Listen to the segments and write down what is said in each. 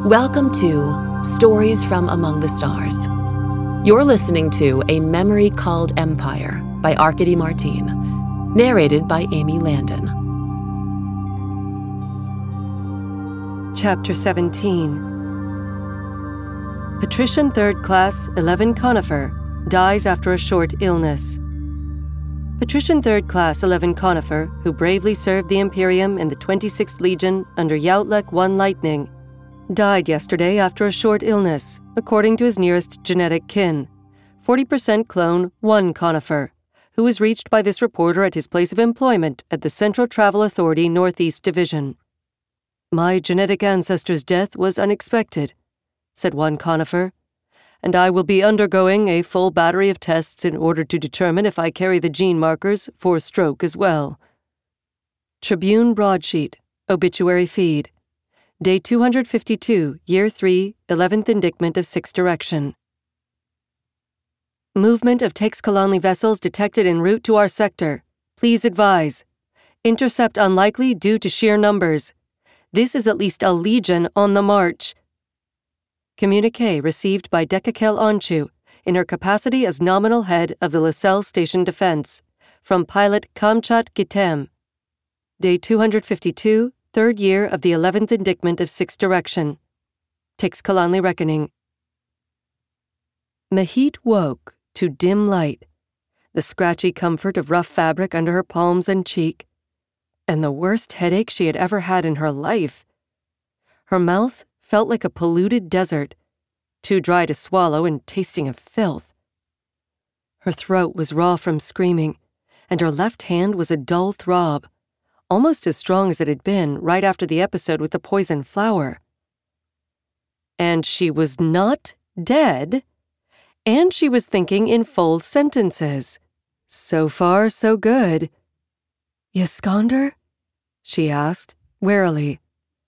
Welcome to Stories from Among the Stars. You're listening to A Memory Called Empire by Arkady Martine, narrated by Amy Landon. Chapter 17. Patrician 3rd Class 11 Conifer dies after a short illness. Patrician 3rd Class 11 Conifer, who bravely served the Imperium in the 26th Legion under Yauthlek 1 Lightning, died yesterday after a short illness, according to his nearest genetic kin, 40% clone 1 Conifer, who was reached by this reporter at his place of employment at the Central Travel Authority Northeast Division. "My genetic ancestor's death was unexpected," said 1 Conifer, "and I will be undergoing a full battery of tests in order to determine if I carry the gene markers for stroke as well." Tribune Broadsheet, Obituary Feed. Day 252, Year 3, 11th Indictment of 6 Direction. Movement of Teixcalonli vessels detected en route to our sector. Please advise. Intercept unlikely due to sheer numbers. This is at least a legion on the march. Communique received by Dekakel Onchu in her capacity as nominal head of the Lascelles Station Defense, from pilot Kamchat Gitem. Day 252, 3rd year of the 11th Indictment of 6 Direction. Teixcalonli Reckoning. Mahit woke to dim light, the scratchy comfort of rough fabric under her palms and cheek, and the worst headache she had ever had in her life. Her mouth felt like a polluted desert, too dry to swallow and tasting of filth. Her throat was raw from screaming, and her left hand was a dull throb, almost as strong as it had been right after the episode with the poison flower. And she was not dead, and she was thinking in full sentences. So far, so good. "Yiskander?" she asked, warily.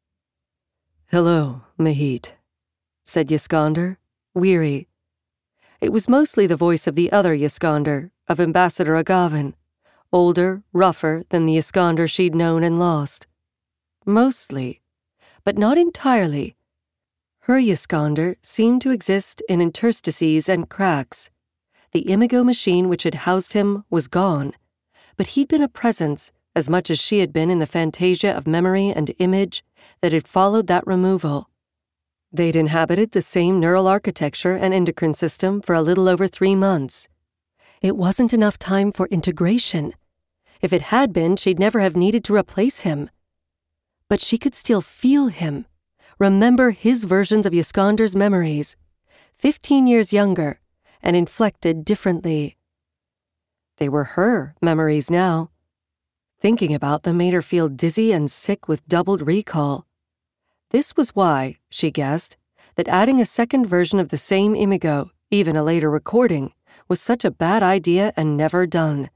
"Hello, Mahit," said Yiskander, weary. It was mostly the voice of the other Yiskander, of Ambassador Agavin, older, rougher than the Yiskander she'd known and lost. Mostly, but not entirely. Her Yiskander seemed to exist in interstices and cracks. The Imago machine which had housed him was gone, but he'd been a presence as much as she had been in the fantasia of memory and image that had followed that removal. They'd inhabited the same neural architecture and endocrine system for a little over 3 months. It wasn't enough time for integration. If it had been, she'd never have needed to replace him. But she could still feel him, remember his versions of Yiskander's memories, 15 years younger and inflected differently. They were her memories now. Thinking about them made her feel dizzy and sick with doubled recall. This was why, she guessed, that adding a second version of the same Imago, even a later recording, was such a bad idea and never done.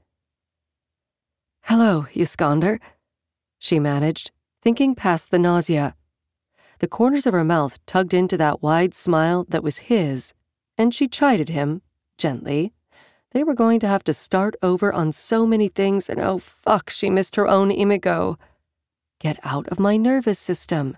"Hello, Yiskander," she managed, thinking past the nausea. The corners of her mouth tugged into that wide smile that was his, and she chided him, gently. They were going to have to start over on so many things, and oh fuck, she missed her own Imago. Get out of my nervous system.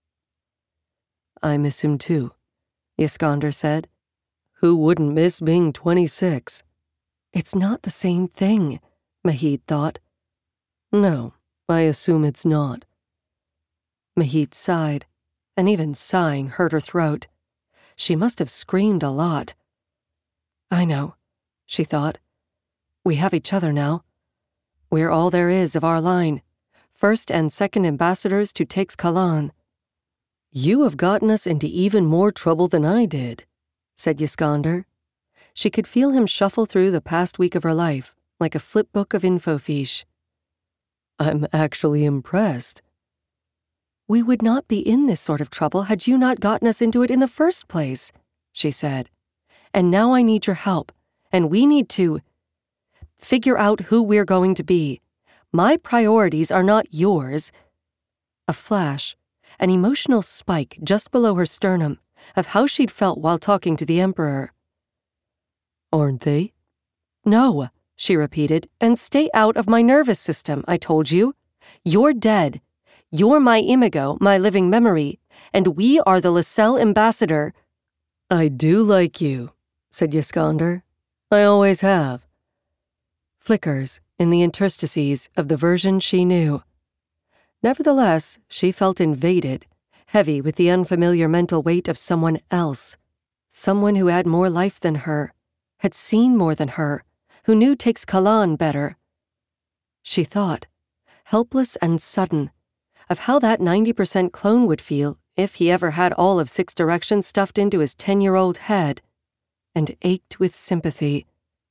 "I miss him too," Yiskander said. "Who wouldn't miss being 26? "It's not the same thing," Mahit thought. "No, I assume it's not." Mahit sighed, and even sighing hurt her throat. She must have screamed a lot. "I know," she thought. "We have each other now. We're all there is of our line, first and second ambassadors to Teixcalon." "You have gotten us into even more trouble than I did," said Yiskander. She could feel him shuffle through the past week of her life, like a flipbook of infofiche. "I'm actually impressed." "We would not be in this sort of trouble had you not gotten us into it in the first place," she said. "And now I need your help, and we need to figure out who we're going to be. My priorities are not yours." A flash, an emotional spike just below her sternum, of how she'd felt while talking to the Emperor. "Aren't they?" "No," she repeated, "and stay out of my nervous system, I told you. You're dead. You're my Imago, my living memory, and we are the Lascelles ambassador." "I do like you," said Yiskander. "I always have." Flickers in the interstices of the version she knew. Nevertheless, she felt invaded, heavy with the unfamiliar mental weight of someone else. Someone who had more life than her, had seen more than her, who knew Teixcallan better. She thought, helpless and sudden, of how that 90% clone would feel if he ever had all of Six Directions stuffed into his 10-year-old head, and ached with sympathy.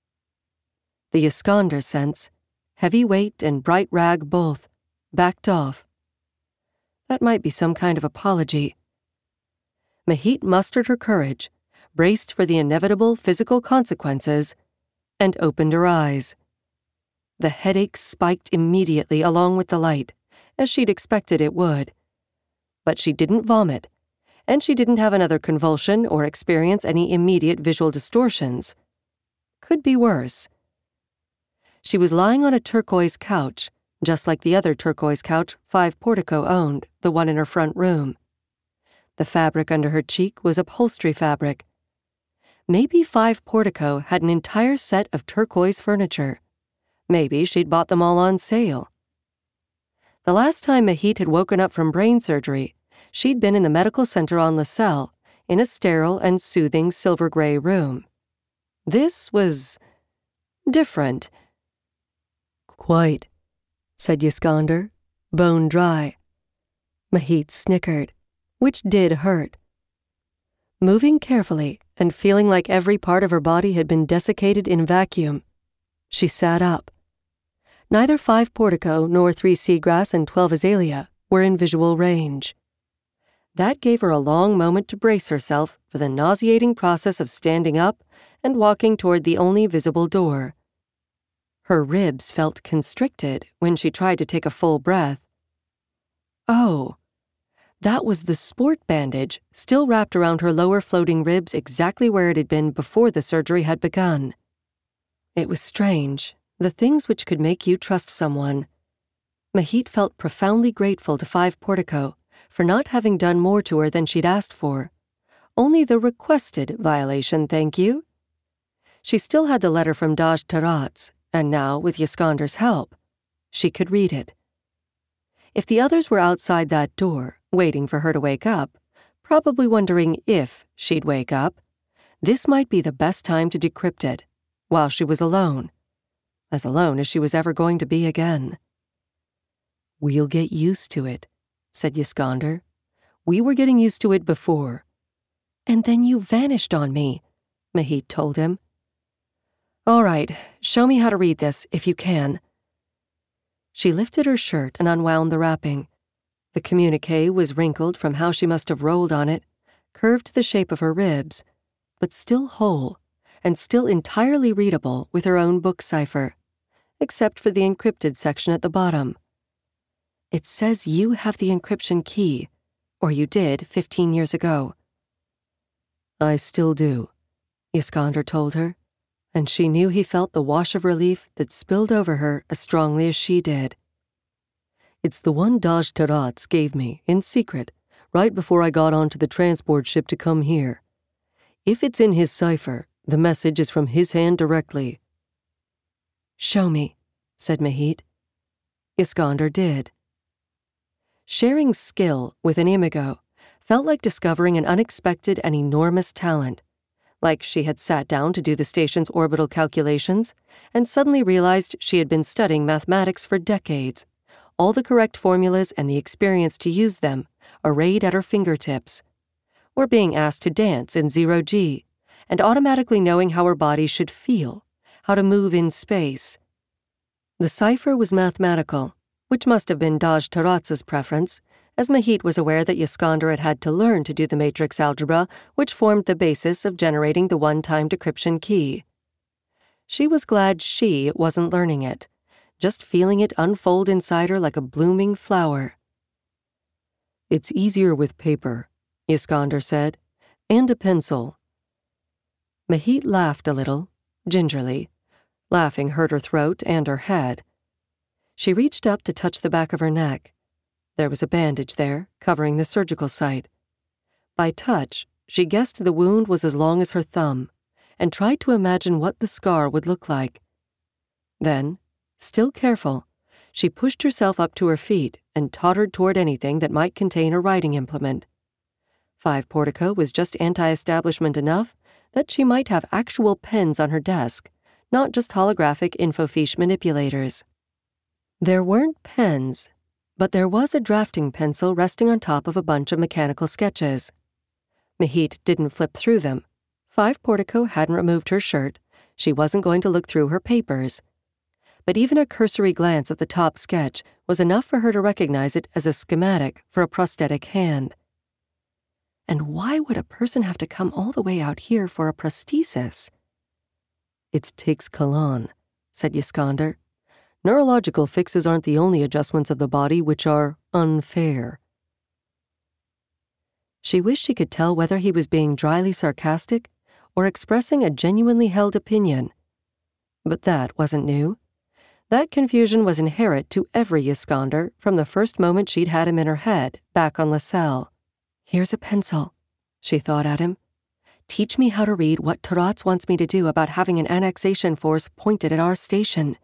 The Yiskander sense, heavy weight and bright rag both, backed off. That might be some kind of apology. Mahit mustered her courage, braced for the inevitable physical consequences, and opened her eyes. The headache spiked immediately along with the light, as she'd expected it would. But she didn't vomit, and she didn't have another convulsion or experience any immediate visual distortions. Could be worse. She was lying on a turquoise couch, just like the other turquoise couch Five Portico owned, the one in her front room. The fabric under her cheek was upholstery fabric. Maybe Five Portico had an entire set of turquoise furniture. Maybe she'd bought them all on sale. The last time Mahit had woken up from brain surgery, she'd been in the medical center on Lascelles, in a sterile and soothing silver-gray room. This was different. "Quite," said Yiskander, bone dry. Mahit snickered, which did hurt. Moving carefully and feeling like every part of her body had been desiccated in vacuum, she sat up. Neither Five Portico nor 3 Seagrass and 12 Azalea were in visual range. That gave her a long moment to brace herself for the nauseating process of standing up and walking toward the only visible door. Her ribs felt constricted when she tried to take a full breath. Oh, that was the sport bandage still wrapped around her lower floating ribs exactly where it had been before the surgery had begun. It was strange, the things which could make you trust someone. Mahit felt profoundly grateful to Five Portico for not having done more to her than she'd asked for. Only the requested violation, thank you. She still had the letter from Daj Taratz, and now, with Yiskander's help, she could read it. If the others were outside that door, waiting for her to wake up, probably wondering if she'd wake up, this might be the best time to decrypt it, while she was alone. As alone as she was ever going to be again. "We'll get used to it," said Yiskander. "We were getting used to it before." "And then you vanished on me," Mahit told him. "All right, show me how to read this, if you can." She lifted her shirt and unwound the wrapping. The communique was wrinkled from how she must have rolled on it, curved to the shape of her ribs, but still whole, and still entirely readable with her own book cipher, except for the encrypted section at the bottom. "It says you have the encryption key, or you did 15 years ago." "I still do," Yiskander told her, and she knew he felt the wash of relief that spilled over her as strongly as she did. "It's the one Daj Taratz gave me, in secret, right before I got onto the transport ship to come here. If it's in his cipher, the message is from his hand directly." "Show me," said Mahit. Yiskander did. Sharing skill with an Imago felt like discovering an unexpected and enormous talent, like she had sat down to do the station's orbital calculations and suddenly realized she had been studying mathematics for decades, all the correct formulas and the experience to use them arrayed at her fingertips, or being asked to dance in 0G and automatically knowing how her body should feel, how to move in space. The cipher was mathematical, which must have been Daj Taratz's preference, as Mahit was aware that Yiskander had had to learn to do the matrix algebra which formed the basis of generating the one-time decryption key. She was glad she wasn't learning it, just feeling it unfold inside her like a blooming flower. "It's easier with paper," Yiskander said, "and a pencil." Mahit laughed a little, gingerly. Laughing hurt her throat and her head. She reached up to touch the back of her neck. There was a bandage there, covering the surgical site, By touch, she guessed the wound was as long as her thumb and tried to imagine what the scar would look like. Then, still careful, she pushed herself up to her feet and tottered toward anything that might contain a writing implement. 5 Portico was just anti-establishment enough that she might have actual pens on her desk, not just holographic infofiche manipulators. There weren't pens, but there was a drafting pencil resting on top of a bunch of mechanical sketches. Mahit didn't flip through them. 5 Portico hadn't removed her shirt. She wasn't going to look through her papers. But even a cursory glance at the top sketch was enough for her to recognize it as a schematic for a prosthetic hand. And why would a person have to come all the way out here for a prosthesis? "It takes Kalan," said Yiskander. "Neurological fixes aren't the only adjustments of the body which are unfair." She wished she could tell whether he was being dryly sarcastic or expressing a genuinely held opinion. But that wasn't new. That confusion was inherent to every Yiskander from the first moment she'd had him in her head, back on Lascelles. "Here's a pencil," she thought at him. "Teach me how to read what Taratz wants me to do about having an annexation force pointed at our station."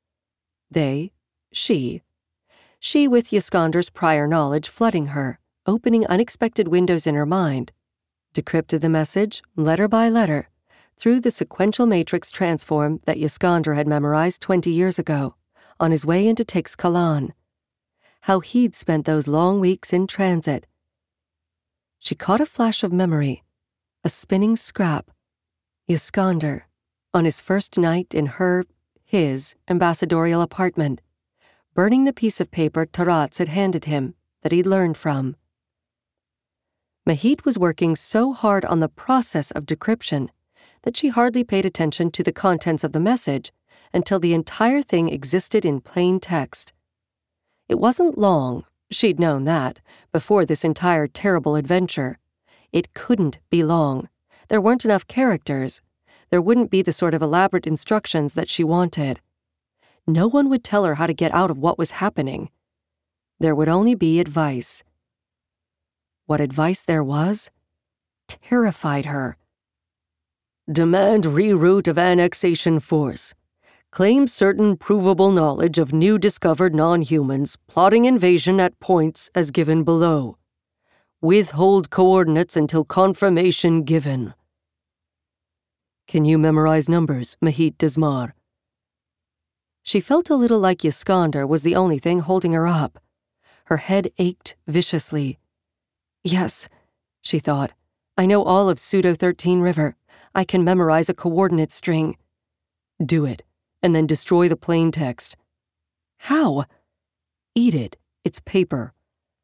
She with Yiskander's prior knowledge flooding her, opening unexpected windows in her mind, decrypted the message, letter by letter, through the sequential matrix transform that Yiskander had memorized 20 years ago, on his way into Tix-Kalan. How he'd spent those long weeks in transit. She caught a flash of memory, a spinning scrap. Yiskander, on his first night in his ambassadorial apartment, burning the piece of paper Taratz had handed him that he'd learned from. Mahit was working so hard on the process of decryption that she hardly paid attention to the contents of the message until the entire thing existed in plain text. It wasn't long, she'd known that, before this entire terrible adventure. It couldn't be long. There weren't enough characters. There wouldn't be the sort of elaborate instructions that she wanted. No one would tell her how to get out of what was happening. There would only be advice. What advice there was terrified her. "Demand reroute of annexation force. Claim certain provable knowledge of new discovered non-humans plotting invasion at points as given below. Withhold coordinates until confirmation given." "Can you memorize numbers, Mahit Desmar?" She felt a little like Yiskander was the only thing holding her up. Her head ached viciously. "Yes," she thought. "I know all of Pseudo-13 River. I can memorize a coordinate string." "Do it, and then destroy the plain text." "How?" "Eat it. It's paper."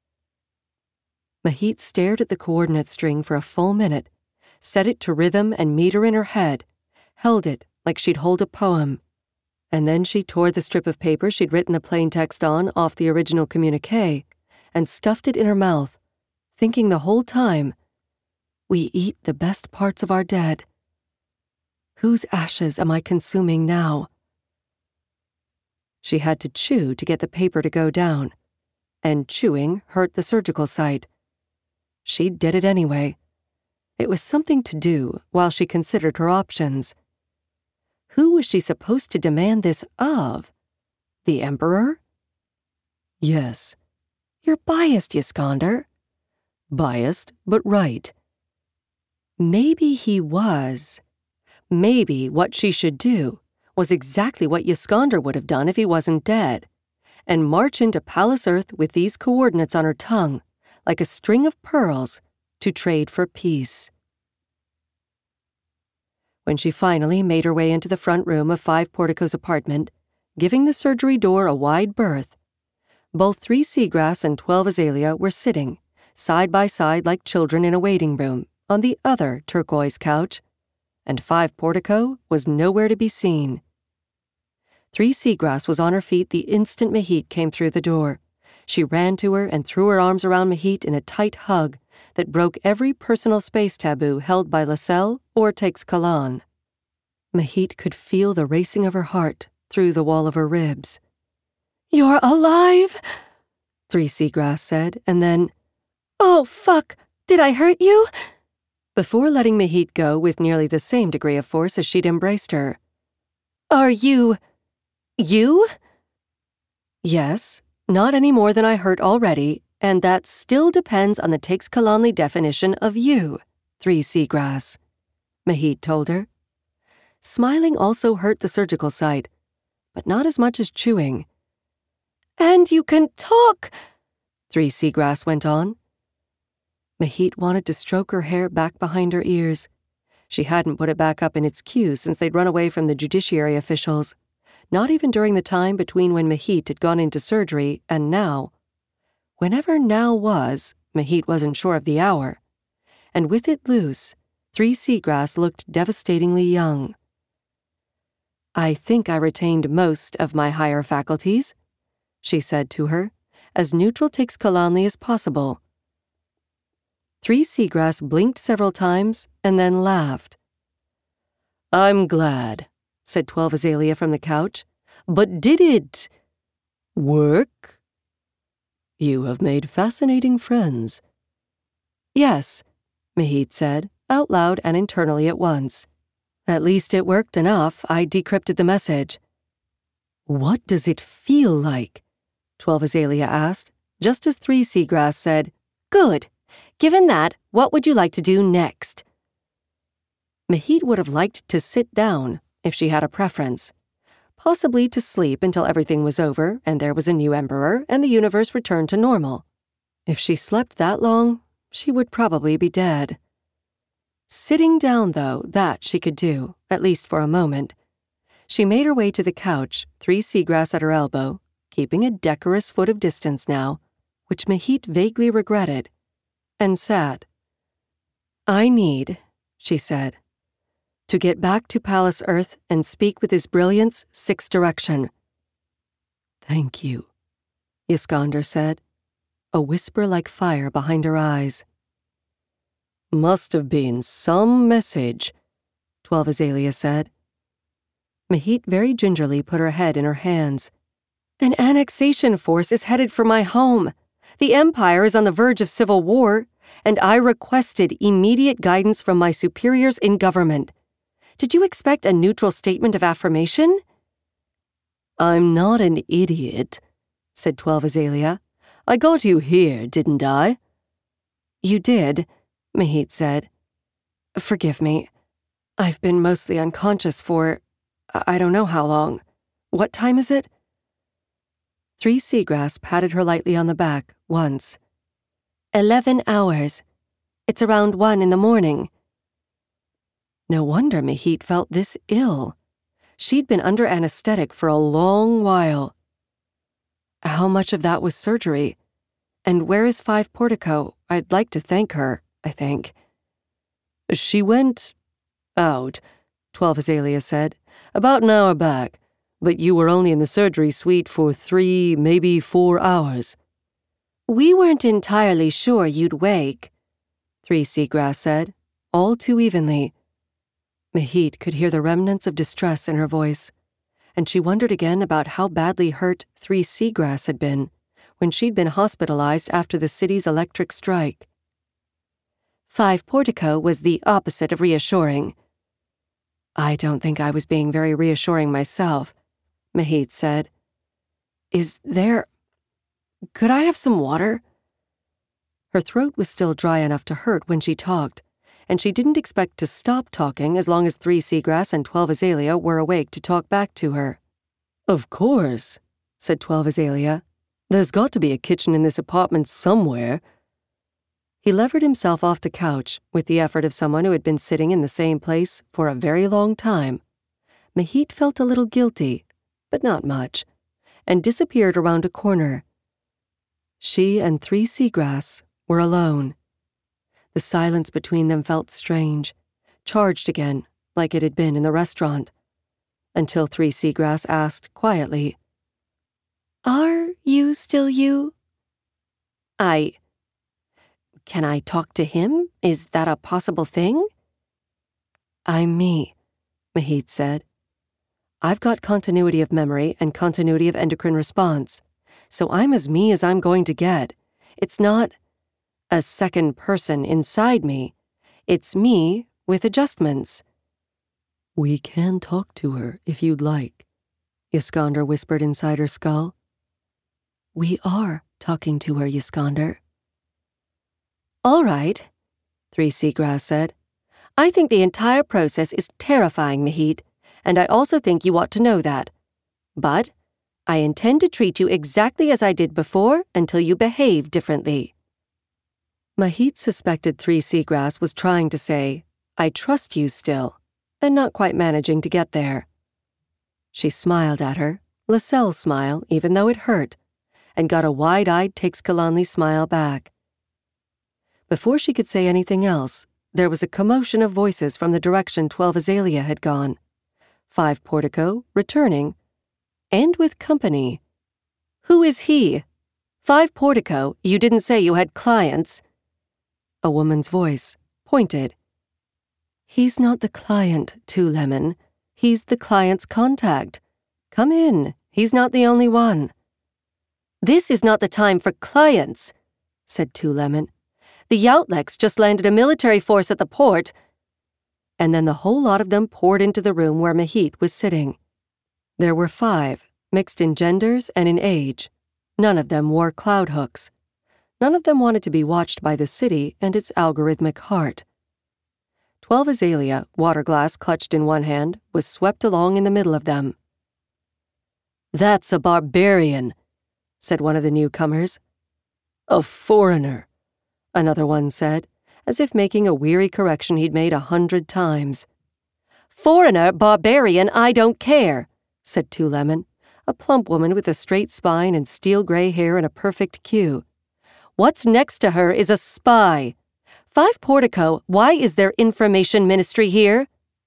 Mahit stared at the coordinate string for a full minute, set it to rhythm and meter in her head, held it like she'd hold a poem. And then she tore the strip of paper she'd written the plain text on off the original communique and stuffed it in her mouth, thinking the whole time, "We eat the best parts of our dead. Whose ashes am I consuming now?" She had to chew to get the paper to go down, and chewing hurt the surgical site. She did it anyway. It was something to do while she considered her options. Who was she supposed to demand this of? The Emperor? Yes. "You're biased, Yiskander." "Biased, but right." Maybe he was. Maybe what she should do was exactly what Yiskander would have done if he wasn't dead, and march into Palace Earth with these coordinates on her tongue, like a string of pearls, to trade for peace. When she finally made her way into the front room of 5 Portico's apartment, giving the surgery door a wide berth, both 3 Seagrass and 12 Azalea were sitting, side by side like children in a waiting room, on the other turquoise couch, and 5 Portico was nowhere to be seen. 3 Seagrass was on her feet the instant Mahit came through the door. She ran to her and threw her arms around Mahit in a tight hug that broke every personal space taboo held by Lascelles or Tix-Kalan. Mahit could feel the racing of her heart through the wall of her ribs. "You're alive?" 3 Seagrass said, and then, "Oh, fuck, Did I hurt you? Before letting Mahit go with nearly the same degree of force as she'd embraced her. Are you? Yes, not any more than I hurt already, and that still depends on the Teixeçalanli definition of you, 3 Seagrass, Mahit told her. Smiling also hurt the surgical site, but not as much as chewing. And you can talk, 3 Seagrass went on. Mahit wanted to stroke her hair back behind her ears. She hadn't put it back up in its queue since they'd run away from the judiciary officials, not even during the time between when Mahit had gone into surgery and now. Whenever now was, Mahit wasn't sure of the hour. And with it loose, 3 Seagrass looked devastatingly young. I think I retained most of my higher faculties, she said to her, as neutral Teixeçalanli as possible. 3 Seagrass blinked several times and then laughed. I'm glad, said 12 Azalea from the couch. But did it work? You have made fascinating friends. Yes, Mahit said, out loud and internally at once. At least it worked enough. I decrypted the message. What does it feel like? 12 Azalea asked, just as 3 Seagrass said, Good. Given that, what would you like to do next? Mahit would have liked to sit down if she had a preference. Possibly to sleep until everything was over and there was a new emperor and the universe returned to normal. If she slept that long, she would probably be dead. Sitting down, though, that she could do, at least for a moment. She made her way to the couch, 3 Seagrass at her elbow, keeping a decorous foot of distance now, which Mahit vaguely regretted, and sat. I need, she said, to get back to Palace Earth and speak with His Brilliance, 6th Direction. Thank you, Iskander said, a whisper like fire behind her eyes. Must have been some message, 12 Azalea said. Mahit very gingerly put her head in her hands. An annexation force is headed for my home. The Empire is on the verge of civil war, and I requested immediate guidance from my superiors in government. Did you expect a neutral statement of affirmation? I'm not an idiot, said 12 Azalea. I got you here, didn't I? You did, Mahit said. Forgive me. I've been mostly unconscious for, I don't know how long. What time is it? 3 Seagrass patted her lightly on the back once. 11 hours. It's around 1 in the morning. No wonder Mahit felt this ill. She'd been under anesthetic for a long while. How much of that was surgery? And where is 5 Portico? I'd like to thank her, I think. She went out, 12 Azalea said, about an hour back, but you were only in the surgery suite for 3, maybe 4 hours. We weren't entirely sure you'd wake, 3 Seagrass said, all too evenly. Mahit could hear the remnants of distress in her voice, and she wondered again about how badly hurt 3 Seagrass had been when she'd been hospitalized after the city's electric strike. 5 Portico was the opposite of reassuring. I don't think I was being very reassuring myself, Mahit said. Could I have some water? Her throat was still dry enough to hurt when she talked, and she didn't expect to stop talking as long as 3 Seagrass and 12 Azalea were awake to talk back to her. Of course, said 12 Azalea. There's got to be a kitchen in this apartment somewhere. He levered himself off the couch with the effort of someone who had been sitting in the same place for a very long time. Mahit felt a little guilty, but not much, and disappeared around a corner. She and 3 Seagrass were alone. The silence between them felt strange, charged again, like it had been in the restaurant, until 3 Seagrass asked quietly, Are you still you? Can I talk to him? Is that a possible thing? I'm me, Mahit said. I've got continuity of memory and continuity of endocrine response, so I'm as me as I'm going to get. It's not... a second person inside me. It's me with adjustments." "We can talk to her if you'd like," Iskander whispered inside her skull. "We are talking to her, Iskander." "All right," 3 Seagrass said. "I think the entire process is terrifying, Mahit, and I also think you ought to know that. But I intend to treat you exactly as I did before until you behave differently." Mahit suspected 3 Seagrass was trying to say, "I trust you still," and not quite managing to get there. She smiled at her, Lascelles' smile, even though it hurt, and got a wide-eyed Tixkalani smile back. Before she could say anything else, there was a commotion of voices from the direction 12 Azalea had gone. 5 Portico, returning, and with company. "Who is he? 5 Portico, you didn't say you had clients." A woman's voice, pointed. "He's not the client, 2 Lemon. He's the client's contact. Come in, he's not the only one." "This is not the time for clients," said 2 Lemon. "The Youtleks just landed a military force at the port." And then the whole lot of them poured into the room where Mahit was sitting. There were 5, mixed in genders and in age. None of them wore cloud hooks. None of them wanted to be watched by the city and its algorithmic heart. 12 Azalea, water glass clutched in one hand, was swept along in the middle of them. "That's a barbarian," said one of the newcomers. "A foreigner," another one said, as if making a weary correction he'd made 100 times. "Foreigner, barbarian, I don't care," said 2 Lemon, a plump woman with a straight spine and steel-gray hair in a perfect queue. "What's next to her is a spy. 5 Portico, why is there information ministry here?"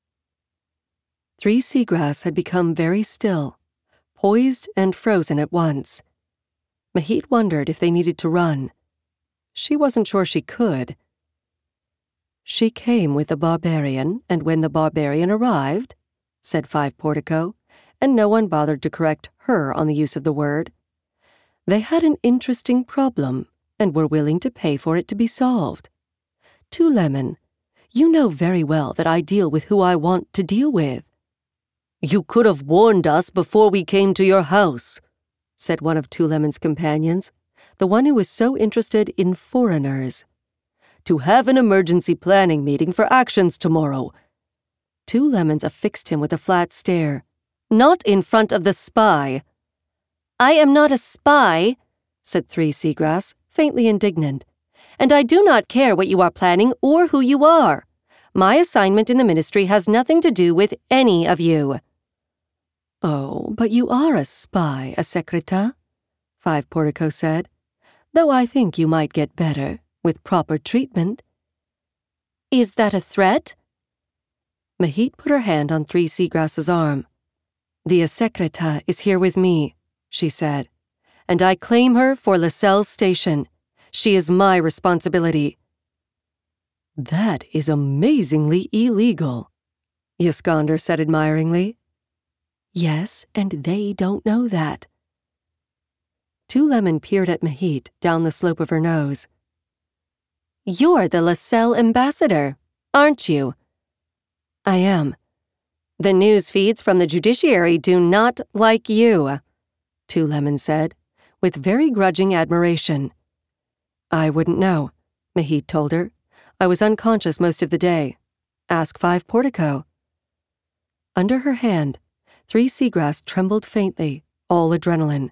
3 Seagrass had become very still, poised and frozen at once. Mahit wondered if they needed to run. She wasn't sure she could. "She came with the barbarian, and when the barbarian arrived," said 5 Portico, and no one bothered to correct her on the use of the word, "they had an interesting problem and were willing to pay for it to be solved. 2 Lemon, you know very well that I deal with who I want to deal with." "You could have warned us before we came to your house," said one of 2 Lemon's companions, the one who was so interested in foreigners. "To have an emergency planning meeting for actions tomorrow." 2 Lemons affixed him with a flat stare. "Not in front of the spy." "I am not a spy," said 3 Seagrass, faintly indignant, "and I do not care what you are planning or who you are. My assignment in the ministry has nothing to do with any of you." "Oh, but you are a spy, a secreta," 5 Portico said, "though I think you might get better with proper treatment." "Is that a threat?" Mahit put her hand on 3 Seagrass's arm. "The secreta is here with me," she said, "and I claim her for Lascelles Station. She is my responsibility." "That is amazingly illegal," Iskander said admiringly. "Yes, and they don't know that." 2 Lemon peered at Mahit down the slope of her nose. "You're the Lascelles ambassador, aren't you?" "I am." "The news feeds from the judiciary do not like you," 2 Lemon said, with very grudging admiration. "I wouldn't know," Mahit told her. "I was unconscious most of the day. Ask 5 Portico." Under her hand, 3 Seagrass trembled faintly, all adrenaline.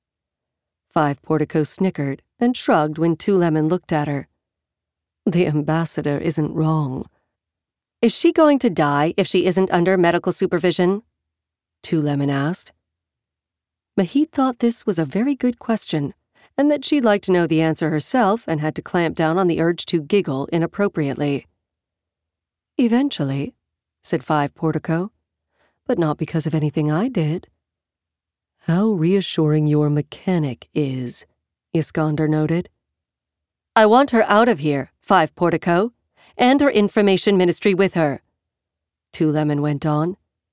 5 Portico snickered and shrugged when 2 Lemon looked at her. "The ambassador isn't wrong." "Is she going to die if she isn't under medical supervision?" 2 Lemon asked. Mahit thought this was a very good question, and that she'd like to know the answer herself and had to clamp down on the urge to giggle inappropriately. "Eventually," said 5 Portico, "but not because of anything I did." "How reassuring your mechanic is," Iskander noted. "I want her out of here, 5 Portico, and her information ministry with her," 2 Lemon went on.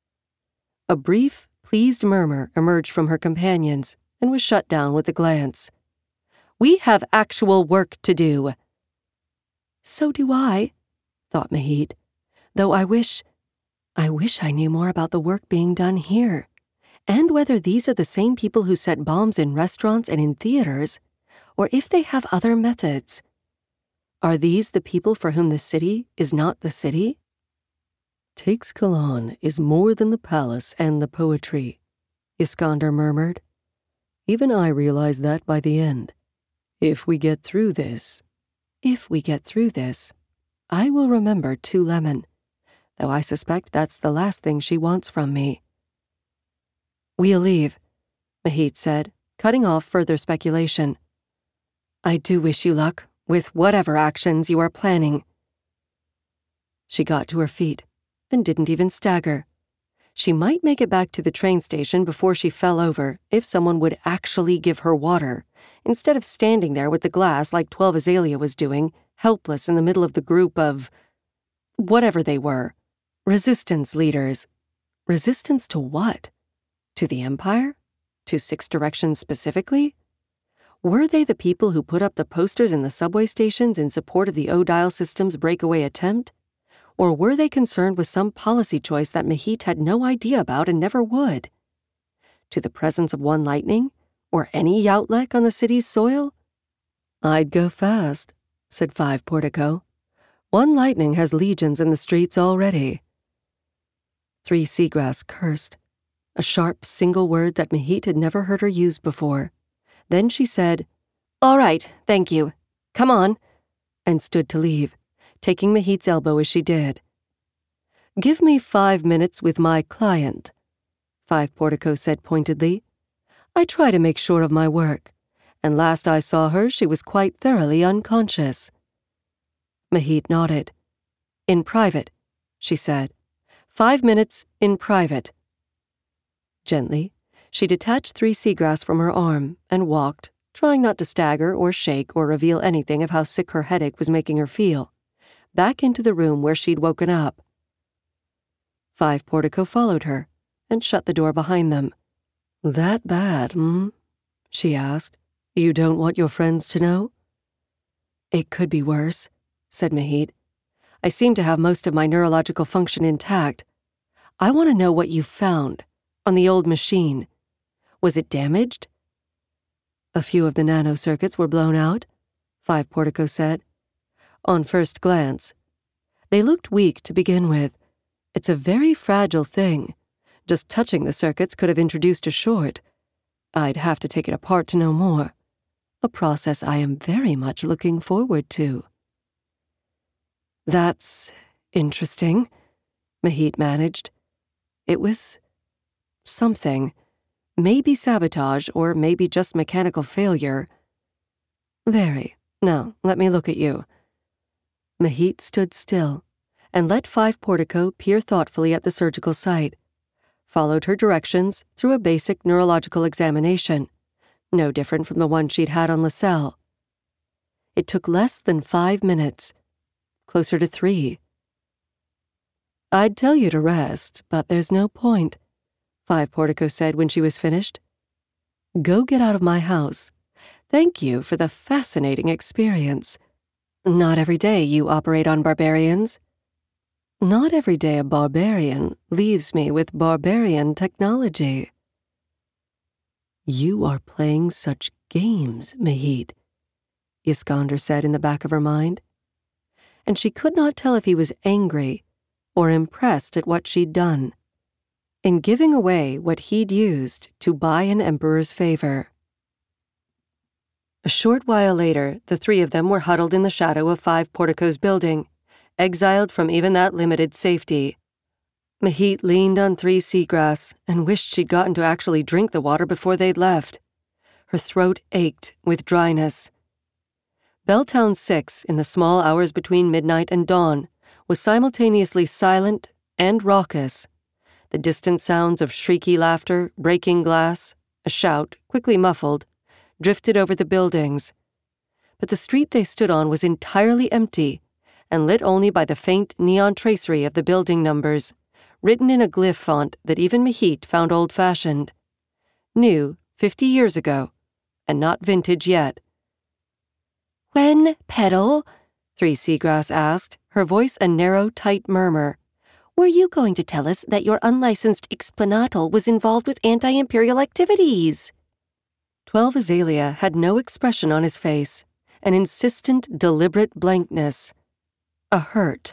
A brief, pleased murmur emerged from her companions and was shut down with a glance. "We have actual work to do," So do I, thought Mahit, though I wish I knew more about the work being done here, and whether these are the same people who set bombs in restaurants and in theaters, or if they have other methods. Are these the people for whom the city is not the city? Teixcalon is more than the palace and the poetry, Iskander murmured. Even I realized that by the end. If we get through this, I will remember 2 Lemon, though I suspect that's the last thing she wants from me. We'll leave, Mahit said, cutting off further speculation. I do wish you luck with whatever actions you are planning. She got to her feet and didn't even stagger. She might make it back to the train station before she fell over if someone would actually give her water, instead of standing there with the glass like 12 Azalea was doing, helpless in the middle of the group of whatever they were. Resistance leaders. Resistance to what? To the Empire? To Six Directions specifically? Were they the people who put up the posters in the subway stations in support of the O-Dial system's breakaway attempt? Or were they concerned with some policy choice that Mahit had no idea about and never would? To the presence of One Lightning? Or any Youtlek on the city's soil? I'd go fast, said Five Portico. One Lightning has legions in the streets already. Three Seagrass cursed, a sharp single word that Mahit had never heard her use before. Then she said, All right, thank you. Come on, and stood to leave, taking Mahit's elbow as she did. Give me 5 minutes with my client, Five Portico said pointedly. I try to make sure of my work, and last I saw her she was quite thoroughly unconscious. Mahit nodded. In private, she said. 5 minutes in private. Gently, she detached Three Seagrass from her arm and walked, trying not to stagger or shake or reveal anything of how sick her headache was making her feel, back into the room where she'd woken up. Five Portico followed her and shut the door behind them. That bad, she asked. You don't want your friends to know? It could be worse, said Mahit. I seem to have most of my neurological function intact. I want to know what you found on the old machine. Was it damaged? A few of the nanocircuits were blown out, Five Portico said. On first glance. They looked weak to begin with. It's a very fragile thing. Just touching the circuits could have introduced a short. I'd have to take it apart to know more. A process I am very much looking forward to. That's interesting, Mahit managed. It was something. Maybe sabotage, or maybe just mechanical failure. Very. Now, let me look at you. Mahit stood still and let Five Portico peer thoughtfully at the surgical site, followed her directions through a basic neurological examination, no different from the one she'd had on LaSalle. It took less than 5 minutes, closer to 3. I'd tell you to rest, but there's no point, Five Portico said when she was finished. Go get out of my house. Thank you for the fascinating experience. Not every day you operate on barbarians. Not every day a barbarian leaves me with barbarian technology. You are playing such games, Mahit, Iskander said in the back of her mind. And she could not tell if he was angry or impressed at what she'd done, in giving away what he'd used to buy an emperor's favor. A short while later, the 3 of them were huddled in the shadow of Five Portico's building, exiled from even that limited safety. Mahit leaned on Three Seagrass and wished she'd gotten to actually drink the water before they'd left. Her throat ached with dryness. Belltown 6, in the small hours between midnight and dawn, was simultaneously silent and raucous. The distant sounds of shrieky laughter, breaking glass, a shout, quickly muffled, drifted over the buildings. But the street they stood on was entirely empty and lit only by the faint neon tracery of the building numbers, written in a glyph font that even Mahit found old-fashioned. New, 50 years ago, and not vintage yet. When Petal, Three Seagrass asked, her voice a narrow, tight murmur. Were you going to tell us that your unlicensed explanatel was involved with anti-imperial activities? 12 Azalea had no expression on his face, an insistent, deliberate blankness. A hurt.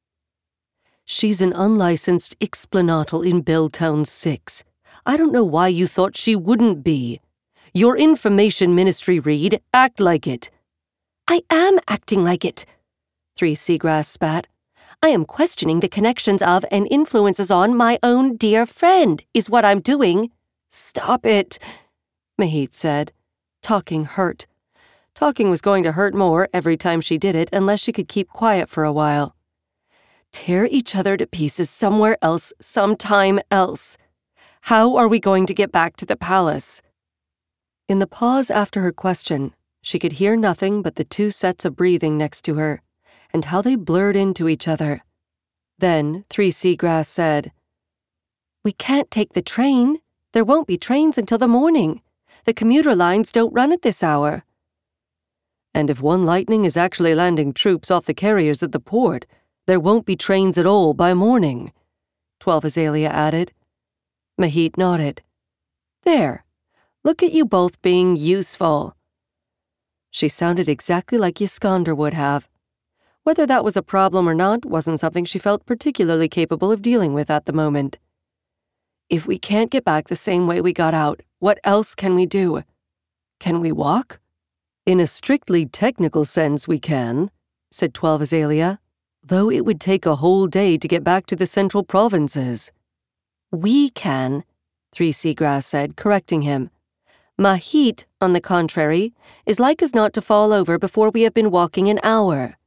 She's an unlicensed explanatel in Belltown 6. I don't know why you thought she wouldn't be. Your information ministry, Reed. Act like it. I am acting like it, Three Seagrass spat. I am questioning the connections of and influences on my own dear friend, is what I'm doing. Stop it, Mahit said. Talking hurt. Talking was going to hurt more every time she did it unless she could keep quiet for a while. Tear each other to pieces somewhere else, sometime else. How are we going to get back to the palace? In the pause after her question, she could hear nothing but the two sets of breathing next to her, and how they blurred into each other. Then Three Seagrass said, We can't take the train. There won't be trains until the morning. The commuter lines don't run at this hour. And if One Lightning is actually landing troops off the carriers at the port, there won't be trains at all by morning, 12 Azalea added. Mahit nodded. There. Look at you both being useful. She sounded exactly like Iskander would have. Whether that was a problem or not wasn't something she felt particularly capable of dealing with at the moment. If we can't get back the same way we got out, what else can we do? Can we walk? In a strictly technical sense, we can, said 12 Azalea, though it would take a whole day to get back to the central provinces. We can, Three Seagrass said, correcting him. Mahit, on the contrary, is like as not to fall over before we have been walking an hour.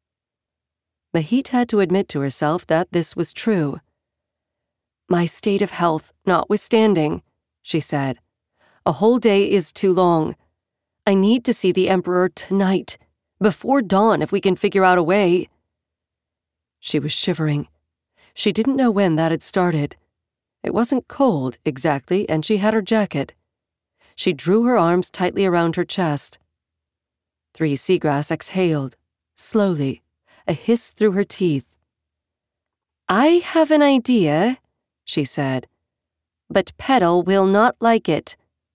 Mahit had to admit to herself that this was true. My state of health notwithstanding, she said, a whole day is too long. I need to see the Emperor tonight, before dawn if we can figure out a way. She was shivering. She didn't know when that had started. It wasn't cold, exactly, and she had her jacket. She drew her arms tightly around her chest. Three Seagrass exhaled, slowly, a hiss through her teeth. I have an idea, she said, but Petal will not like it.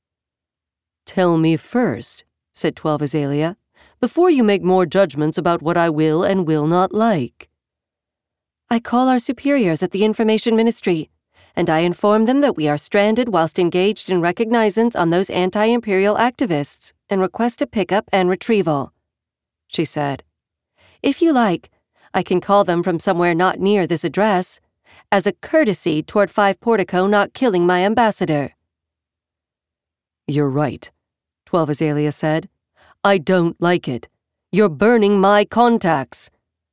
Tell me first, said 12 Azalea, before you make more judgments about what I will and will not like. I call our superiors at the Information Ministry, and I inform them that we are stranded whilst engaged in recognizance on those anti-imperial activists and request a pickup and retrieval, she said. If you like, I can call them from somewhere not near this address, as a courtesy toward 5 Portico not killing my ambassador. You're right, 12 Azalea said. I don't like it. You're burning my contacts.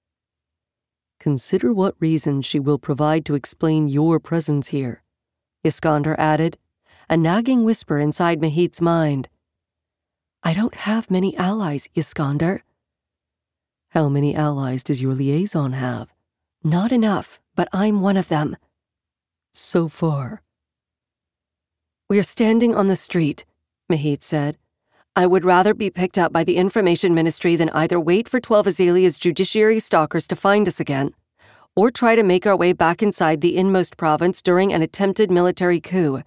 Consider what reason she will provide to explain your presence here, Iskander added, a nagging whisper inside Mahit's mind. I don't have many allies, Iskander. How many allies does your liaison have? Not enough, but I'm one of them. So far. We're standing on the street, Mahit said. I would rather be picked up by the Information Ministry than either wait for 12 Azalea's judiciary stalkers to find us again, or try to make our way back inside the inmost province during an attempted military coup.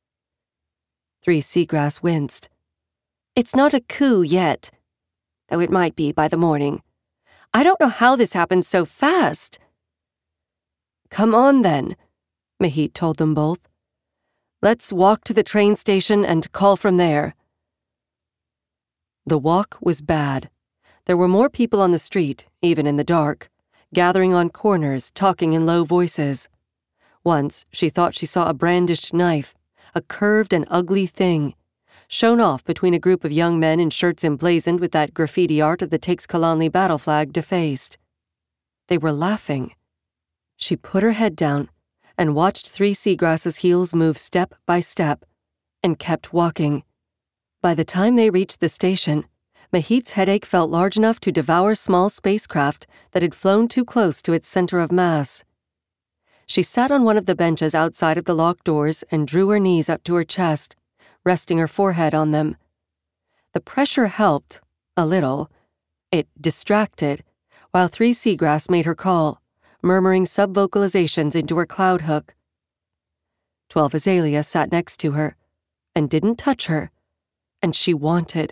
Three Seagrass winced. It's not a coup yet, though it might be by the morning. I don't know how this happened so fast. Come on then, Mahit told them both. Let's walk to the train station and call from there. The walk was bad. There were more people on the street, even in the dark, gathering on corners, talking in low voices. Once, she thought she saw a brandished knife, a curved and ugly thing, shown off between a group of young men in shirts emblazoned with that graffiti art of the Tixkalani battle flag defaced. They were laughing. She put her head down and watched Three Seagrass's heels move step by step, and kept walking. By the time they reached the station, Mahit's headache felt large enough to devour small spacecraft that had flown too close to its center of mass. She sat on one of the benches outside of the locked doors and drew her knees up to her chest, resting her forehead on them. The pressure helped, a little. It distracted, while 3 Seagrass made her call, murmuring sub-vocalizations into her cloud hook. 12 Azalea sat next to her and didn't touch her, and she wanted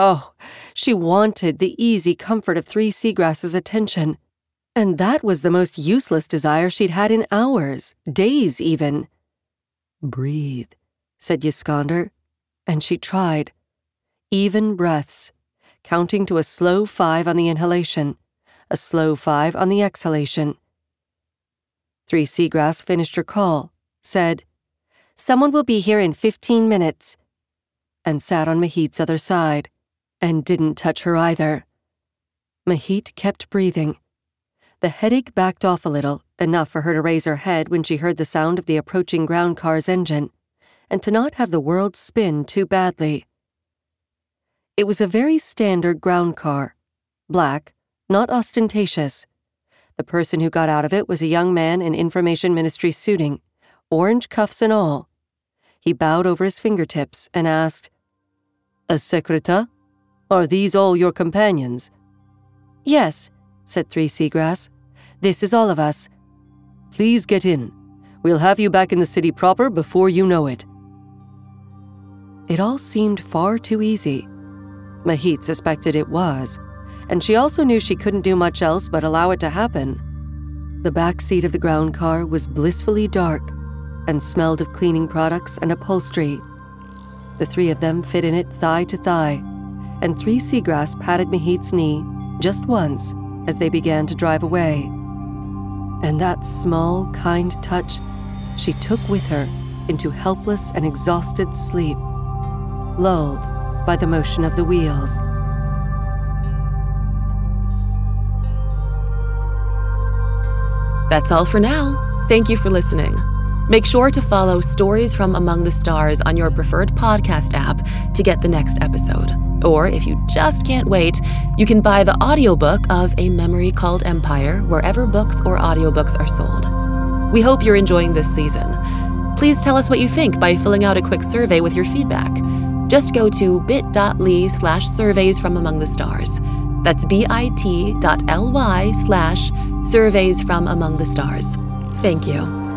the easy comfort of 3 Seagrass's attention. And that was the most useless desire she'd had in hours, days even. "Breathe," said Yiskander, and she tried. Even breaths, counting to a slow 5 on the inhalation, a slow 5 on the exhalation. 3 Seagrass finished her call, said, "Someone will be here in 15 minutes, and sat on Mahit's other side, and didn't touch her either. Mahit kept breathing. The headache backed off a little, enough for her to raise her head when she heard the sound of the approaching ground car's engine, and to not have the world spin too badly. It was a very standard ground car, black, not ostentatious. The person who got out of it was a young man in information ministry suiting, orange cuffs and all. He bowed over his fingertips and asked, "A secreta? Are these all your companions?" "Yes," said 3 Seagrass. "This is all of us." "Please get in. We'll have you back in the city proper before you know it." It all seemed far too easy. Mahit suspected it was, and she also knew she couldn't do much else but allow it to happen. The back seat of the ground car was blissfully dark and smelled of cleaning products and upholstery. The 3 of them fit in it thigh to thigh, and 3 Seagrass patted Mahit's knee just once as they began to drive away. And that small, kind touch she took with her into helpless and exhausted sleep, lulled by the motion of the wheels. That's all for now. Thank you for listening. Make sure to follow Stories from Among the Stars on your preferred podcast app to get the next episode. Or if you just can't wait, you can buy the audiobook of A Memory Called Empire wherever books or audiobooks are sold. We hope you're enjoying this season. Please tell us what you think by filling out a quick survey with your feedback. Just go to bit.ly/surveysfromamongthestars. That's bit.ly/surveysfromamongthestars. Thank you.